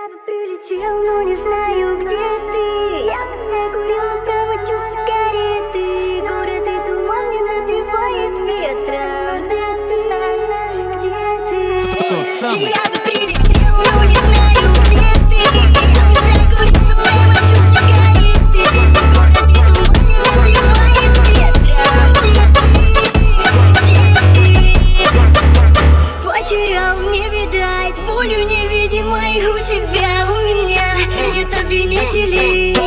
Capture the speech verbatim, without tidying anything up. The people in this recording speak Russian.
Я бы прилетел, но не знаю, где ты. Я бы закурил, проводил сигареты. Город и туман не набивает ветра. Где ты? Я бы прилетел, но не знаю, где ты. Я бы закурил, проводил сигареты. Город и туман не набивает ветра. Где ты? Где ты? Потерял, не видать, болью невидимой у тебя, у меня нет обвинителей.